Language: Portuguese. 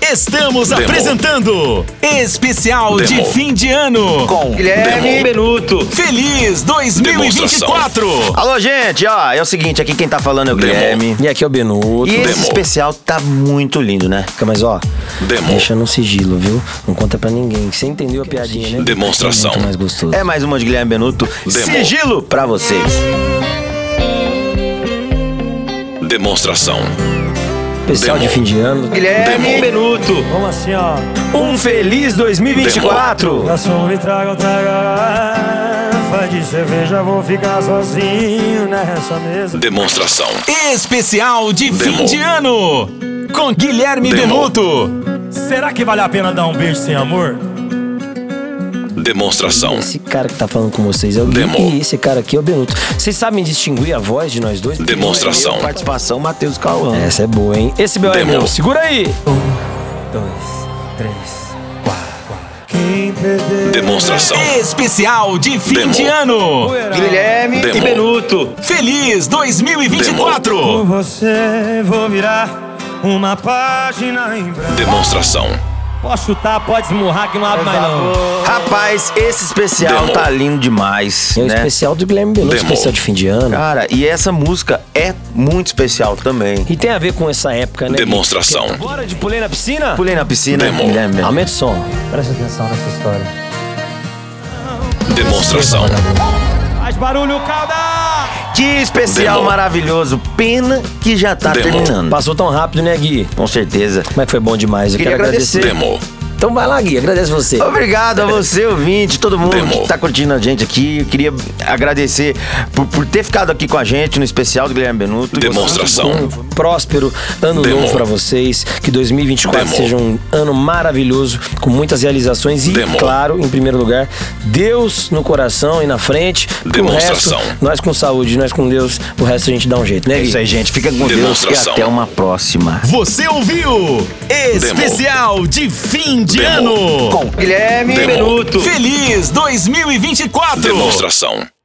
Estamos apresentando Especial de Demo. Fim de Ano Com Guilherme Benuto. Feliz 2024. Alô, gente, ó, é o seguinte, aqui quem tá falando é o Demo. Guilherme. E aqui é o Benuto. E esse Demo. especial tá muito lindo, né? Mas ó, Demo. deixa no sigilo, viu? Não conta pra ninguém. Você entendeu a piadinha, né? Demonstração. É muito mais gostoso. É mais uma de Guilherme Benuto. Demo. Sigilo pra vocês. Demonstração. Especial Demo. de fim de ano. Guilherme Demo. Benuto. Vamos assim, ó. Um feliz 2024. Garçom, me traga outra garrafa de cerveja. Vou ficar sozinho nessa mesa. Demonstração. Especial de Demo. Fim de Ano com Guilherme Demo. Benuto. Será que vale a pena dar um beijo sem amor? Demonstração. Esse cara que tá falando com vocês é o Gui Demo. e esse cara aqui é o Benuto. Vocês sabem distinguir a voz de nós dois? Demonstração. Participação, Matheus Cauã. Essa é boa, hein? Esse B.O. é Demo. meu. Segura aí. 2, 3, 4. Quem perdeu? Demonstração. Especial de Fim Demo. de Ano. Guilherme Demo. e Benuto. Feliz 2024. Por você vou virar uma página em branco. Demonstração. Pode chutar, pode esmurrar que não abre mais não. Rapaz, esse especial Demo. tá lindo demais, É o né? especial do Guilherme Benuto, Demo. especial de fim de ano. Cara, e essa música é muito especial também. E tem a ver com essa época, né? Gui? Demonstração. Bora de pulei na piscina? Pulei na piscina, Demo. Guilherme Benuto. Aumenta o som. Presta atenção nessa história. Demonstração. Faz barulho, calda! Que especial Demo. maravilhoso. Pena que já tá Demo. terminando. Passou tão rápido, né, Gui? Com certeza. Como é que foi bom demais? Eu Queria quero agradecer. Demo. Então vai lá, Gui. Agradece você. Obrigado a você, ouvinte, todo mundo Demo. que tá curtindo a gente aqui. Eu queria agradecer por ter ficado aqui com a gente no especial do Guilherme Benuto. Demonstração. Um próspero ano Demo. novo pra vocês. Que 2024 Demo. seja um ano maravilhoso, com muitas realizações e, Demo. claro, em primeiro lugar, Deus no coração e na frente. Porque Demonstração. O resto, nós com saúde, nós com Deus, o resto a gente dá um jeito, né, É Gui? isso aí, gente. Fica com Deus e Demonstração. até uma próxima. Você ouviu? Especial de Fim de Demo. Ano Com Guilherme Demo. Benuto. Feliz 2024. Demonstração.